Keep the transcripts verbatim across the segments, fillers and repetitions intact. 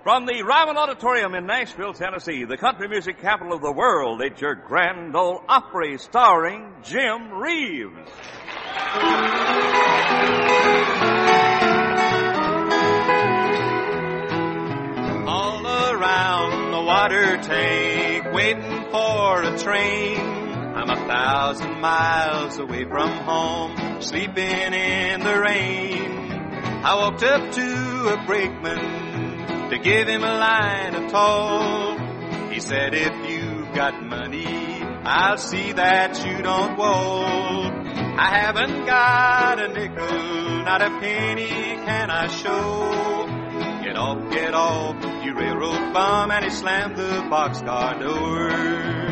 From the Ryman Auditorium in Nashville, Tennessee, the country music capital of the world, it's your Grand Ole Opry starring Jim Reeves. All around the water tank, waiting for a train. I'm a thousand miles away from home, sleeping in the rain. I walked up to a brakeman to give him a line of toll. He said, if you've got money, I'll see that you don't woe. I haven't got a nickel, not a penny can I show. Get off, get off, you railroad bum, and he slammed the boxcar door.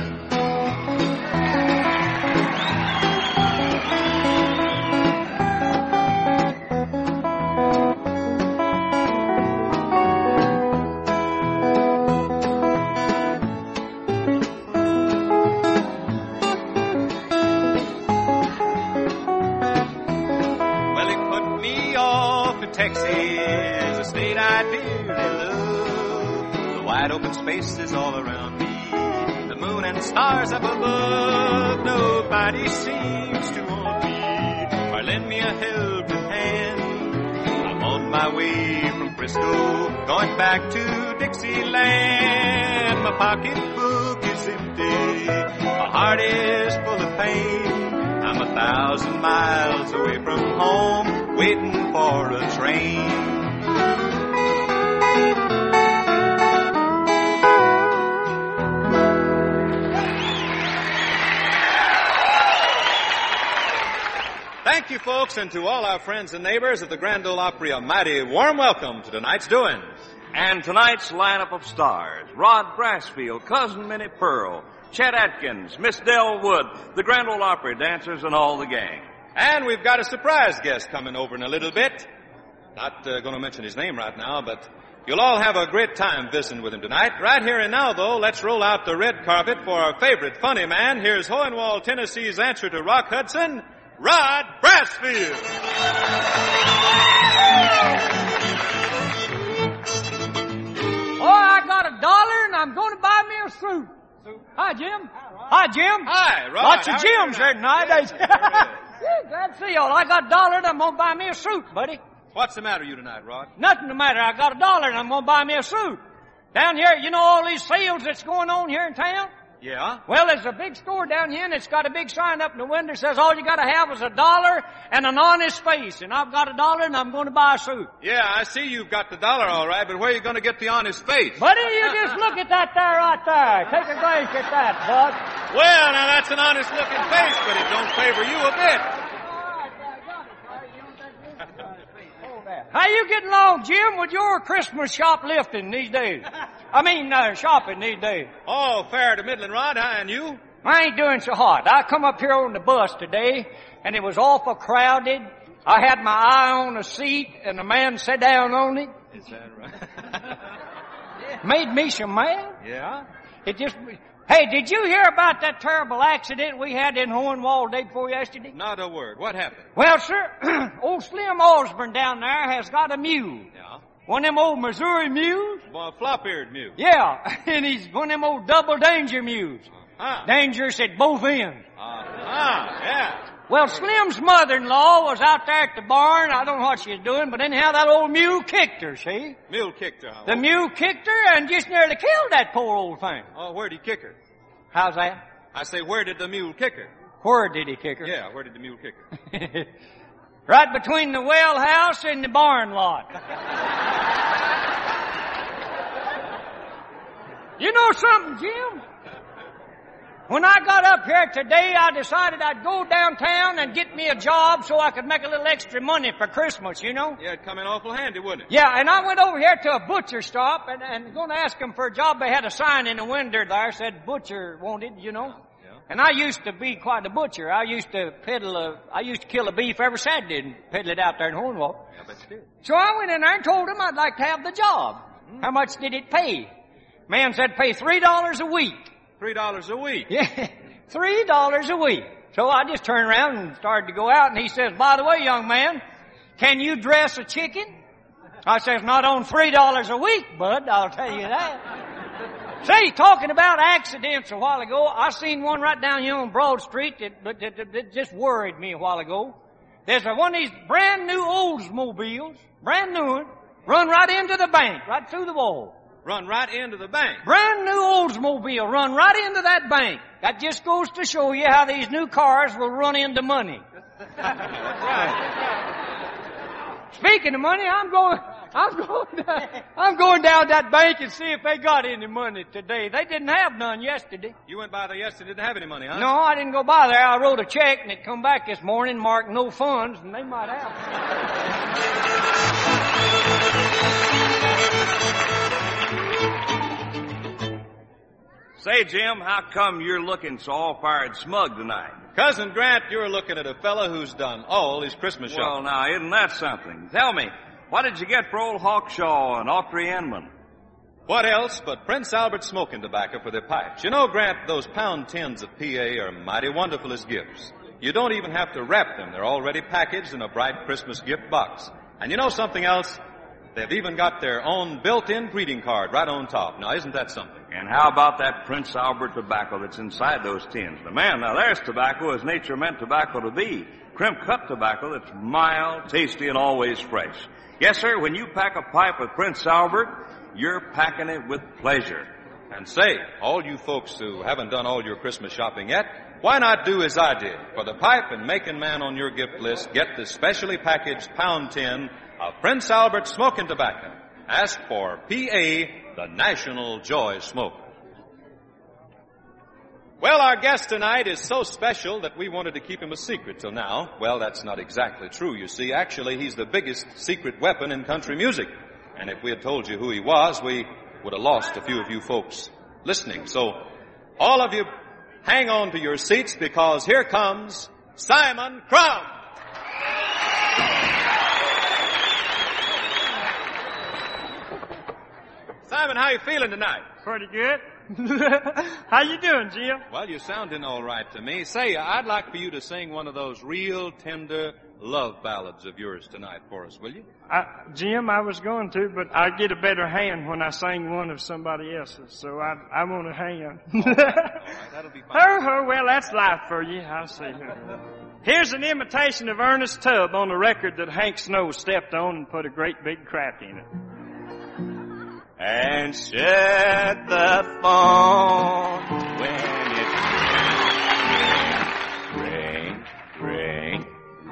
Texas, a state I dearly love. The wide open spaces all around me, the moon and stars up above. Nobody seems to want me or lend me a helping hand. I'm on my way from Frisco, going back to Dixieland. My pocketbook is empty, my heart is full of pain. I'm a thousand miles away from home, waiting for a train. Thank you, folks, and to all our friends and neighbors of the Grand Ole Opry, a mighty warm welcome to tonight's doings. And tonight's lineup of stars: Rod Brasfield, Cousin Minnie Pearl, Chet Atkins, Miss Dell Wood, the Grand Ole Opry dancers, and all the gang. And we've got a surprise guest coming over in a little bit. Not uh, going to mention his name right now, but you'll all have a great time visiting with him tonight. Right here and now, though, let's roll out the red carpet for our favorite funny man. Here's Hohenwald, Tennessee's answer to Rock Hudson, Rod Brasfield. Oh, I got a dollar and I'm going to buy me a suit. Hi, Jim. Hi, Jim. Hi, Rod. Lots of How Jims here tonight. Yeah. Yeah, glad to see y'all. I got a dollar and I'm going to buy me a suit, buddy. What's the matter with you tonight, Rod? Nothing the matter. I got a dollar and I'm going to buy me a suit. Down here, you know all these sales that's going on here in town? Yeah? Well, there's a big store down here, and it's got a big sign up in the window that says all you got to have is a dollar and an honest face. And I've got a dollar, and I'm going to buy a suit. Yeah, I see you've got the dollar all right, but where are you going to get the honest face? Buddy, you just look at that there right there. Take a glance at that, bud. Well, now that's an honest-looking face, but it don't favor you a bit. How you getting along, Jim, with your Christmas shoplifting these days? I mean, uh, shopping these days. Oh, fair to middling, Rod. Hi, and you? I ain't doing so hot. I come up here on the bus today, and it was awful crowded. I had my eye on a seat, and the man sat down on it. Is that right? Made me some mad. Yeah? It just... Hey, did you hear about that terrible accident we had in Hohenwald day before yesterday? Not a word. What happened? Well, sir, old Slim Osborne down there has got a mule. Yeah? One of them old Missouri mules. Well, a flop-eared mule. Yeah, and he's one of them old double danger mules. Uh-huh. Dangerous at both ends. Uh-huh, yeah. Well, Slim's mother-in-law was out there at the barn. I don't know what she was doing, but anyhow, that old mule kicked her, see? Mule kicked her, huh? The mule kicked her and just nearly killed that poor old thing. Oh, where'd he kick her? How's that? I say, where did the mule kick her? Where did he kick her? Yeah, where did the mule kick her? Right between the well house and the barn lot. You know something, Jim? When I got up here today, I decided I'd go downtown and get me a job so I could make a little extra money for Christmas, you know? Yeah, it'd come in awful handy, wouldn't it? Yeah, and I went over here to a butcher shop and, and going to ask them for a job. They had a sign in the window there said butcher wanted, you know? Yeah. And I used to be quite a butcher. I used to peddle a, I used to kill a beef every Saturday and peddle it out there in Hohenwald. Yeah, I bet you did. So I went in there and told him I'd like to have the job. Mm-hmm. How much did it pay? Man said pay three dollars a week. Three dollars a week? Yeah, three dollars a week. So I just turned around and started to go out, and he says, by the way, young man, can you dress a chicken? I says, not on three dollars a week, bud, I'll tell you that. Say, talking about accidents a while ago, I seen one right down here on Broad Street that, that, that, that just worried me a while ago. There's a, one of these brand new Oldsmobiles, brand new one, run right into the bank, right through the wall. Run right into the bank. Brand new Oldsmobile, run right into that bank. That just goes to show you how these new cars will run into money. Speaking of money, I'm going, I'm going, down, I'm going down that bank and see if they got any money today. They didn't have none yesterday. You went by there yesterday, didn't have any money, huh? No, I didn't go by there. I wrote a check and it come back this morning marked no funds, and they might have. Say, Jim, how come you're looking so all-fired smug tonight? Cousin Grant, you're looking at a fella who's done all his Christmas shopping. Well, now, isn't that something? Tell me, what did you get for old Hawkshaw and Autry Enman? What else but Prince Albert smoking tobacco for their pipes? You know, Grant, those pound tins of P A are mighty wonderful as gifts. You don't even have to wrap them. They're already packaged in a bright Christmas gift box. And you know something else? They've even got their own built-in greeting card right on top. Now, isn't that something? And how about that Prince Albert tobacco that's inside those tins? Now, man, now there's tobacco as nature meant tobacco to be. Crimp-cut tobacco that's mild, tasty, and always fresh. Yes, sir, when you pack a pipe with Prince Albert, you're packing it with pleasure. And say, all you folks who haven't done all your Christmas shopping yet, why not do as I did? For the pipe and making man on your gift list, get the specially packaged pound tin of Prince Albert smoking tobacco. Ask for P A, the National Joy Smoke. Well, our guest tonight is so special that we wanted to keep him a secret till now. Well, that's not exactly true, you see. Actually, he's the biggest secret weapon in country music. And if we had told you who he was, we would have lost a few of you folks listening. So, all of you, hang on to your seats because here comes Simon Crumb. Simon, how you feeling tonight? Pretty good. How you doing, Jim? Well, you're sounding all right to me. Say, I'd like for you to sing one of those real tender love ballads of yours tonight for us, will you? I, Jim, I was going to, but I get a better hand when I sing one of somebody else's, so I I want a hand. All right, all right, that'll be fine. Oh, oh, well, that's life for you. I see. Here's an imitation of Ernest Tubb on a record that Hank Snow stepped on and put a great big crack in it. And shut the phone when it ring, ring,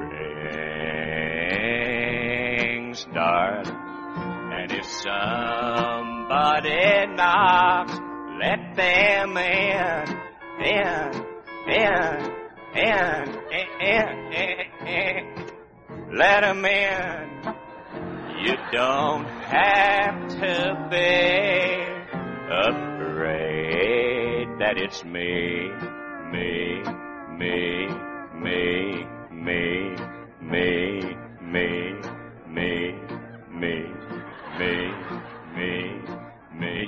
rings, darling. And if somebody knocks, let them in, in, in, in, in, in, in. Let them in. You don't have to be afraid that it's me, me, me, me, me, me, me, me, me, me, me, me,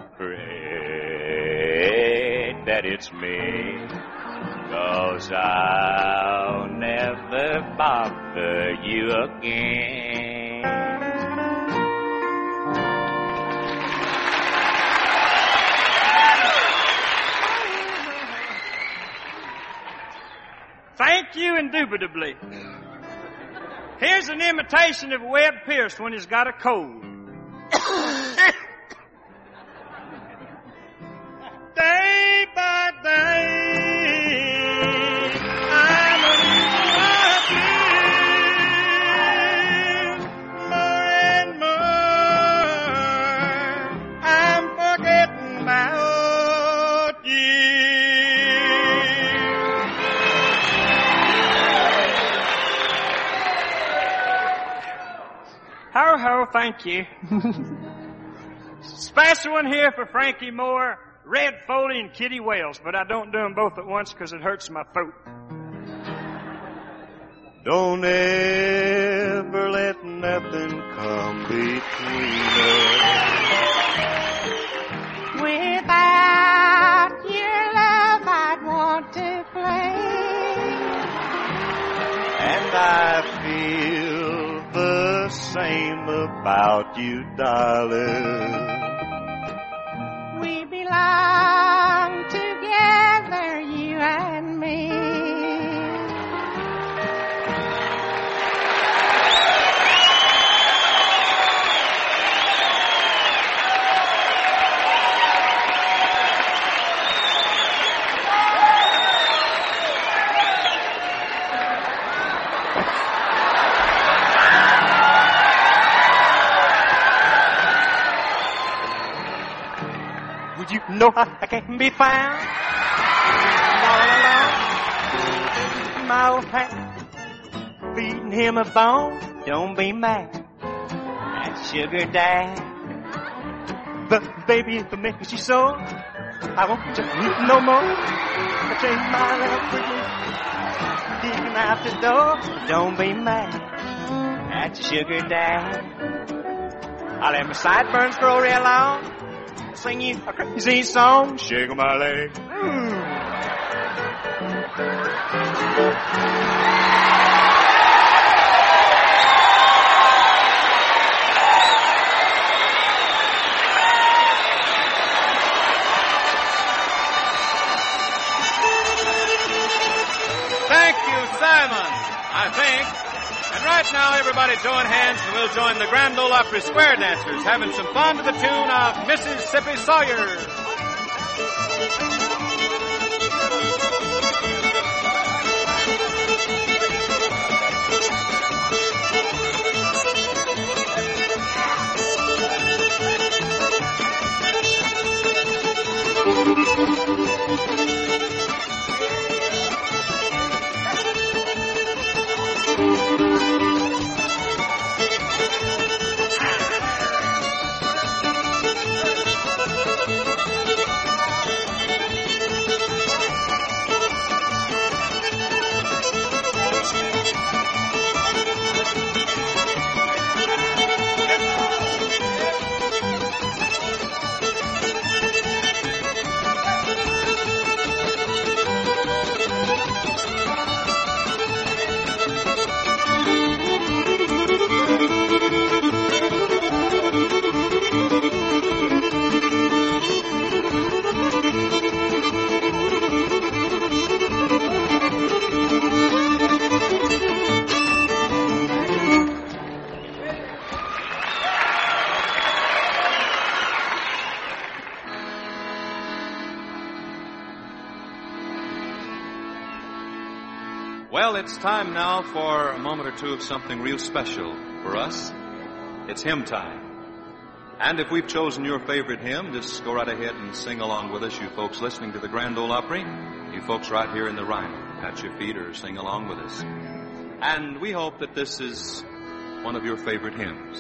afraid that it's me, 'cause I'll never bother you again. Thank you, indubitably. Here's an imitation of Webb Pierce when he's got a cold. Day by day, I'm a more and more, I'm forgetting about you. Ho, ho, thank you. Special one here for Frankie Moore, Red Foley, and Kitty Wells, but I don't do them both at once because it hurts my throat. Don't ever let nothing come between us. Without your love, I'd want to play. And I feel the same about you, darling. We belong together, you and me. Would you know I can't be found all alone? My old hand feeding him a bone. Don't be mad at Sugar Dad. But baby, if it makes you sore, I won't just need no more. I change my love for you, digging out the door. Don't be mad at Sugar Dad. I let my sideburns grow real long, sing you a crazy song, shake my leg. Mm. Thank you, Simon, I think. And right now, everybody join hands and we'll join the Grand Ole Opry Square Dancers having some fun to the tune of Mississippi Sawyer. Well, it's time now for a moment or two of something real special for us. It's hymn time. And if we've chosen your favorite hymn, just go right ahead and sing along with us, you folks listening to the Grand Ole Opry, you folks right here in the Rhino, at your feet or sing along with us. And we hope that this is one of your favorite hymns.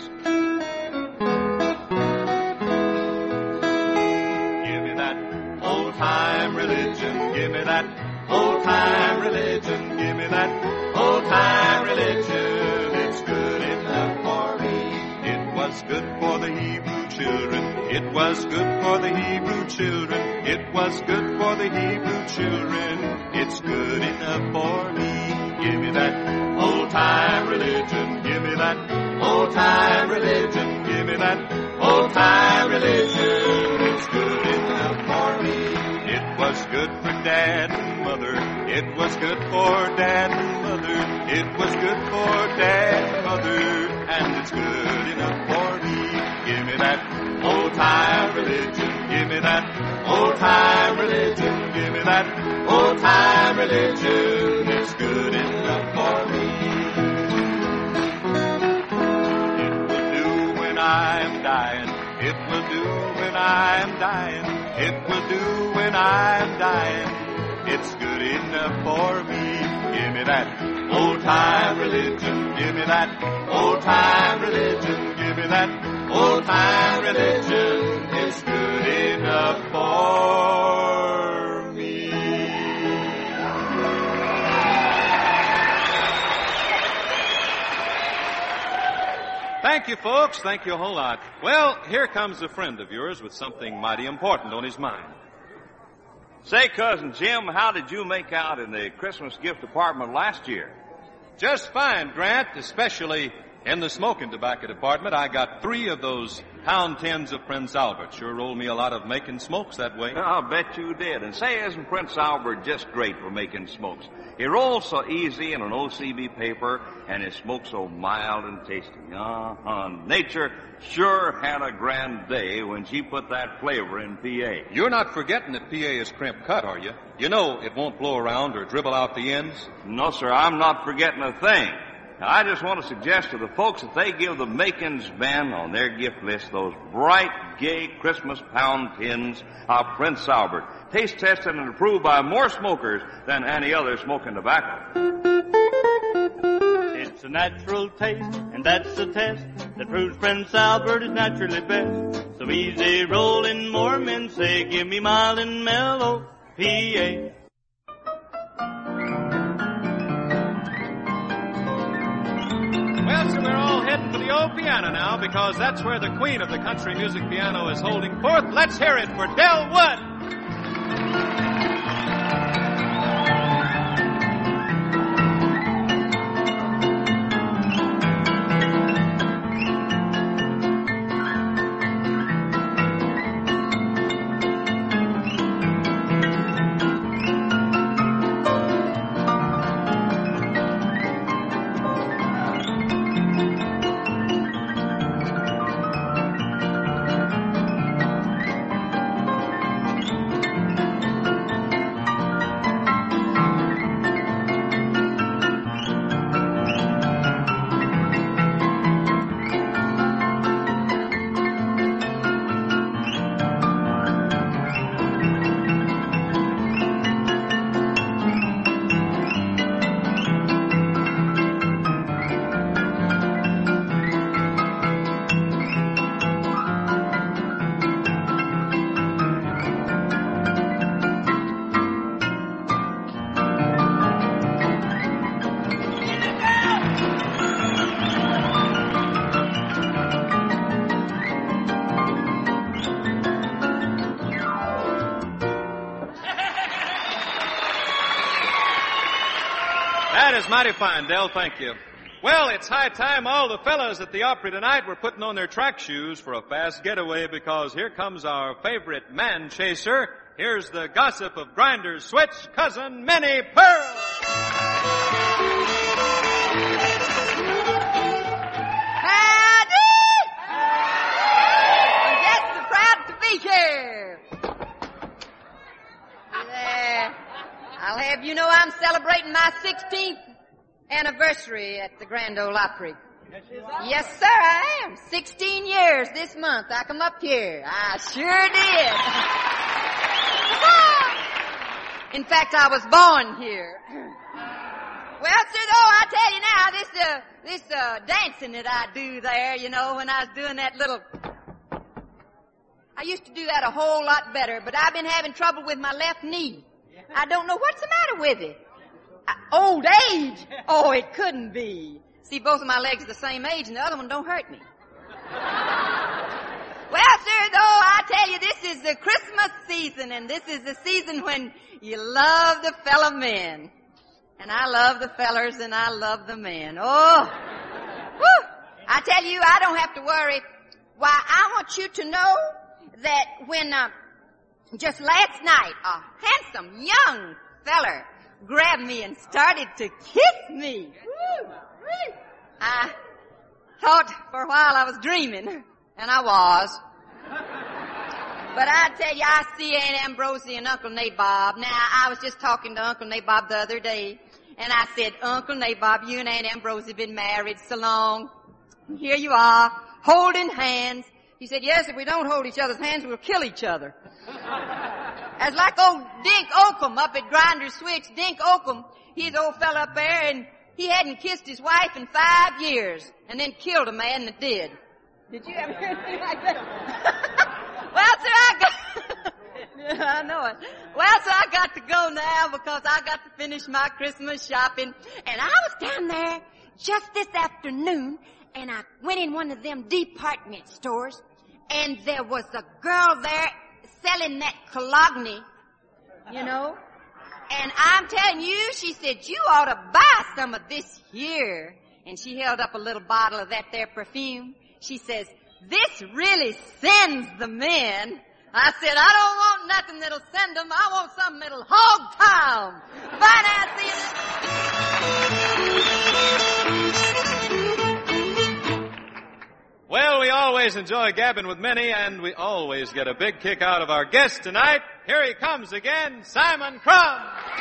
Give me that old-time religion, give me that old-time religion, give me that old-time religion. It's good enough for me. It was good for the Hebrew children. It was good for the Hebrew children. It was good for the Hebrew children. It's good enough for me. Give me that old-time religion. Give me that old-time religion. Give me that old-time religion. It's good enough for me. It was good for Dad and Mother. It was good for Dad and Mother. It was good for Dad and Mother. And it's good enough for me. Give me that old-time religion. Give me that old-time religion. Give me that old-time religion. It's good enough for me. It will do when I am dying. It will do when I am dying. It will do when I am dying. It's good enough for me. Give me that old-time religion. Give me that old-time religion. Give me that old-time religion. It's good enough for me. Thank you, folks. Thank you a whole lot. Well, here comes a friend of yours with something mighty important on his mind. Say, Cousin Jim, how did you make out in the Christmas gift department last year? Just fine, Grant, especially In the smoking tobacco department, I got three of those pound tins of Prince Albert. Sure rolled me a lot of making smokes that way. I'll bet you did. And say, isn't Prince Albert just great for making smokes? He rolls so easy in an O C B paper, and his smoke so mild and tasty. Uh-huh. Nature sure had a grand day when she put that flavor in P A. You're not forgetting that P A is crimp cut, are you? You know it won't blow around or dribble out the ends. No, sir, I'm not forgetting a thing. Now, I just want to suggest to the folks that they give the Makins Ben on their gift list those bright, gay Christmas pound tins of Prince Albert. Taste tested and approved by more smokers than any other smoking tobacco. It's a natural taste, and that's the test that proves Prince Albert is naturally best. So easy rolling, more men say, give me mild and mellow P A. Well, so we're all heading for the old piano now, because that's where the queen of the country music piano is holding forth. Let's hear it for Del Wood. That is mighty fine, Del. Thank you. Well, it's high time all the fellas at the Opry tonight were putting on their track shoes for a fast getaway, because here comes our favorite man chaser. Here's the gossip of Grinder's switch, Cousin Minnie Pearl. Howdy! I'm just proud to be here. There. I'll have you know I'm celebrating my sixteenth anniversary at the Grand Ole Opry. Yes, sir, I am. Sixteen years this month. I come up here. I sure did. In fact, I was born here. Well, sir, though, I tell you now, this, uh, this, uh, dancing that I do there, you know, when I was doing that little... I used to do that a whole lot better, but I've been having trouble with my left knee. I don't know what's the matter with it. Uh, old age? Oh, it couldn't be. See, both of my legs are the same age, and the other one don't hurt me. Well, sir, though, I tell you, this is the Christmas season, and this is the season when you love the fellow men. And I love the fellers, and I love the men. Oh, whew. I tell you, I don't have to worry. Why, I want you to know that when, uh, just last night, a handsome young feller grabbed me and started to kiss me. Woo. I thought for a while I was dreaming, and I was. But I tell you, I see Aunt Ambrosie and Uncle Nabob. Now, I was just talking to Uncle Nabob the other day, and I said, Uncle Nabob, you and Aunt Ambrosie have been married so long. And here you are, holding hands. He said, yes, if we don't hold each other's hands, we'll kill each other. As like old Dink Oakham up at Grinder's Switch. Dink Oakham, he's old fella up there, and he hadn't kissed his wife in five years, and then killed a man that did. Did you ever hear anything like that? Well, sir, I got... yeah, I know it. Well, sir, I got to go now because I got to finish my Christmas shopping. And I was down there just this afternoon, and I went in one of them department stores, and there was a girl there selling that cologne, you know. And I'm telling you, she said, you ought to buy some of this here. and she held up a little bottle of that there perfume. She says, "This really sends the men." I said, "I don't want nothing that'll send them. I want something that'll hog tie 'em." Bye now, see you. Well, we always enjoy gabbing with Minnie, and we always get a big kick out of our guest tonight. Here he comes again, Simon Crumb.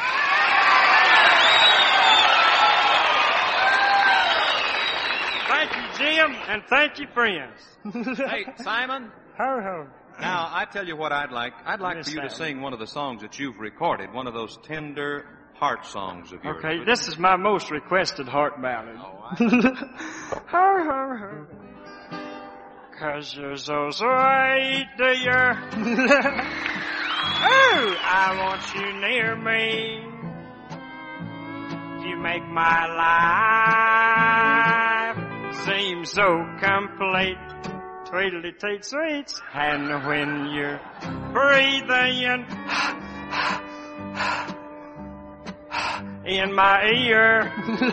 Thank you, Jim, and thank you, friends. Hey, Simon. Ho, ho. Now, I tell you what I'd like. I'd like Yes, for you to sir. sing one of the songs that you've recorded, one of those tender heart songs of yours. Okay, Would this you? is my most requested heart ballad. Oh, I... Ho, ho, ho. 'Cause you're so sweet, dear. Oh, I want you near me. You make my life seem so complete. Tweedledee sweets, and when you're breathing in my ear,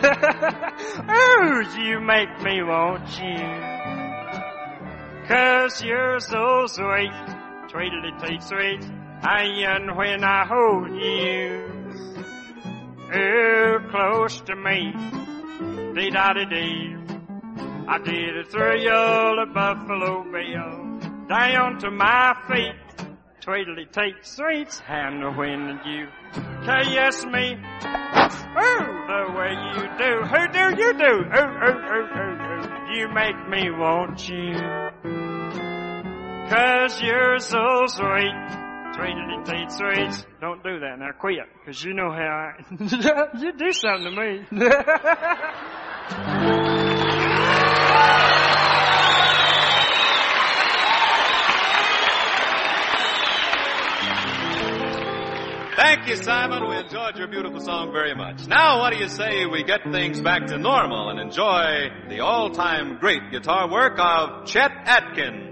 oh, you make me want you. 'Cause you're so sweet, tweedledee sweet, and when I hold you, oh, close to me, dee-da-dee-dee, I did a thrill of Buffalo Bill down to my feet, tweedledee sweets, and when you kiss me, oh, the way you do, who do you do, oh, oh, oh, oh, oh, you make me want you. 'Cause you're so sweet, tweedledee sweets. Don't do that now, quit, 'cause you know how I, you do something to me. Thank you, Simon. We enjoyed your beautiful song very much. Now, what do you say we get things back to normal and enjoy the all-time great guitar work of Chet Atkins?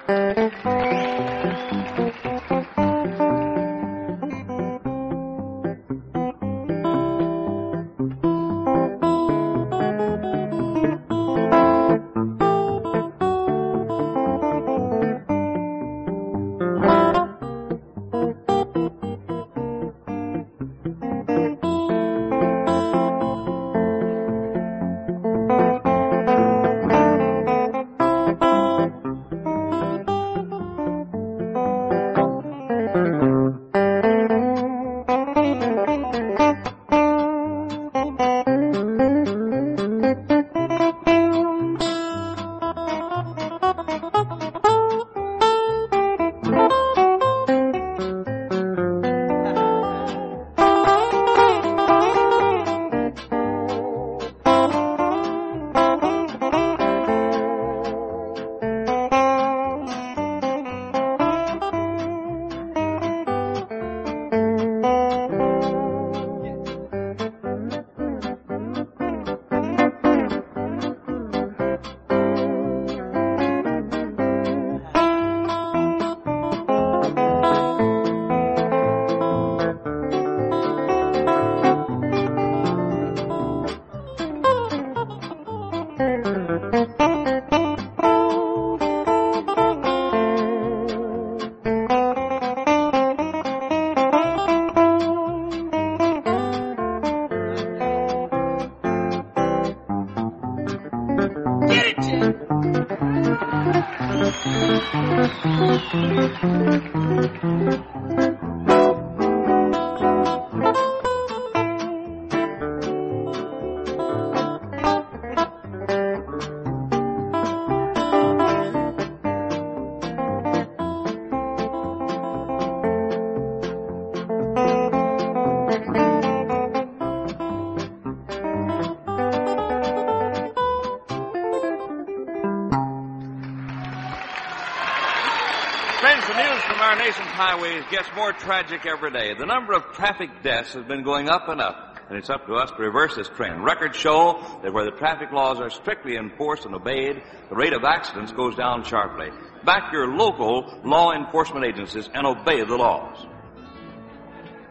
Friends, the news from our nation's highways gets more tragic every day. The number of traffic deaths has been going up and up, and it's up to us to reverse this trend. Records show that where the traffic laws are strictly enforced and obeyed, the rate of accidents goes down sharply. Back your local law enforcement agencies and obey the laws.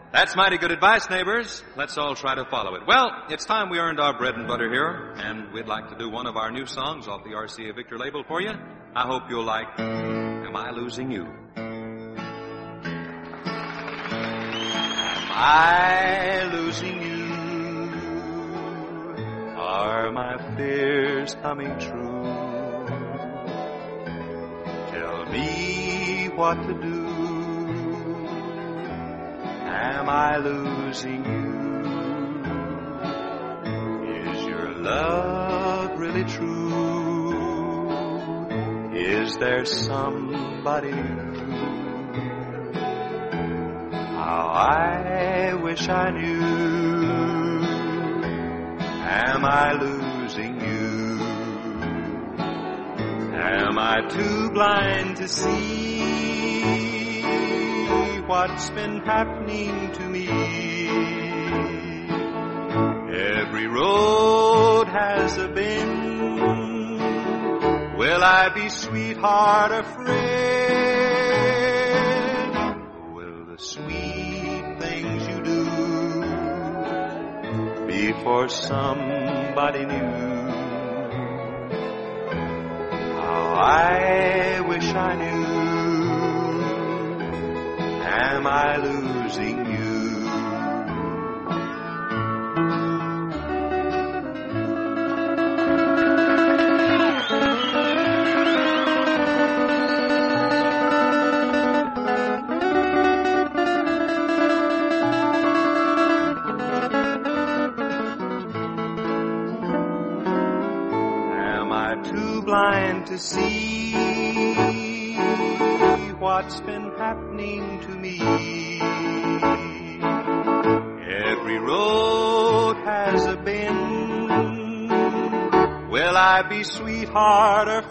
That's mighty good advice, neighbors. Let's all try to follow it. Well, it's time we earned our bread and butter here, and we'd like to do one of our new songs off the R C A Victor label for you. I hope you'll like Am I Losing You? Am I losing you? Are my fears coming true? Tell me what to do. Am I losing you? Is your love really true? Is there somebody new? How I wish I knew. Am I losing you? Am I too blind to see what's been happening to me? Every road has a bend. Will I be sweetheart or friend? Will the sweet things you do be for somebody new? How I wish I knew. Am I losing you? Am I too blind to see what's been happening to me? Every road has a bend. Will I be sweetheart or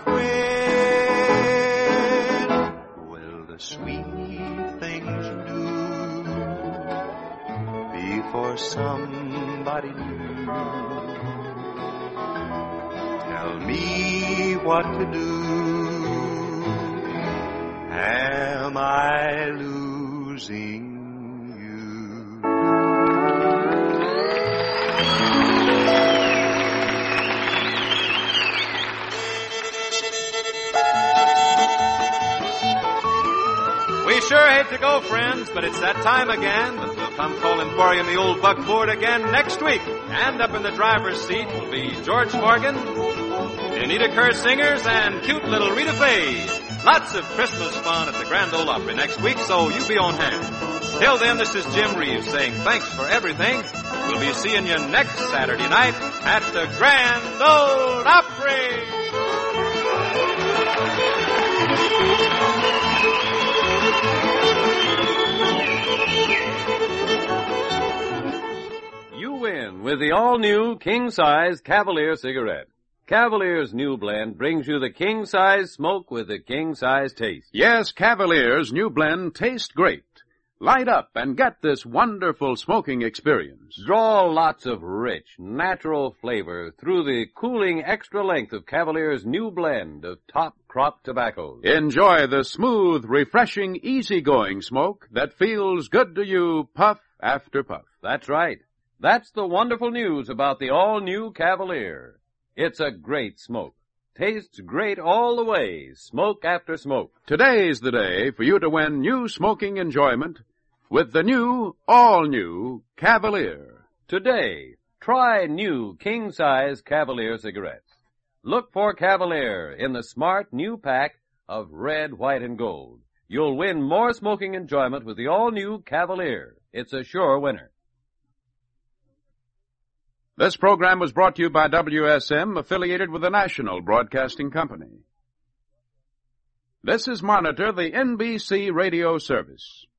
friend? Will the sweet things you do be for somebody new? Tell me what to do. Am I losing you? We sure hate to go, friends, but it's that time again. But we'll come calling for you in the old buckboard again next week. And up in the driver's seat will be George Morgan, Anita Kerr Singers, and cute little Rita Faye. Lots of Christmas fun at the Grand Ole Opry next week, so you be on hand. Till then, this is Jim Reeves saying thanks for everything. We'll be seeing you next Saturday night at the Grand Ole Opry. You win with the all-new king-size Cavalier cigarette. Cavalier's new blend brings you the king-size smoke with the king-size taste. Yes, Cavalier's new blend tastes great. Light up and get this wonderful smoking experience. Draw lots of rich, natural flavor through the cooling extra length of Cavalier's new blend of top crop tobaccos. Enjoy the smooth, refreshing, easygoing smoke that feels good to you puff after puff. That's right. That's the wonderful news about the all-new Cavalier. It's a great smoke. Tastes great all the way, smoke after smoke. Today's the day for you to win new smoking enjoyment with the new, all-new Cavalier. Today, try new king-size Cavalier cigarettes. Look for Cavalier in the smart new pack of red, white, and gold. You'll win more smoking enjoyment with the all-new Cavalier. It's a sure winner. This program was brought to you by W S M, affiliated with the National Broadcasting Company. This is Monitor, the N B C radio service.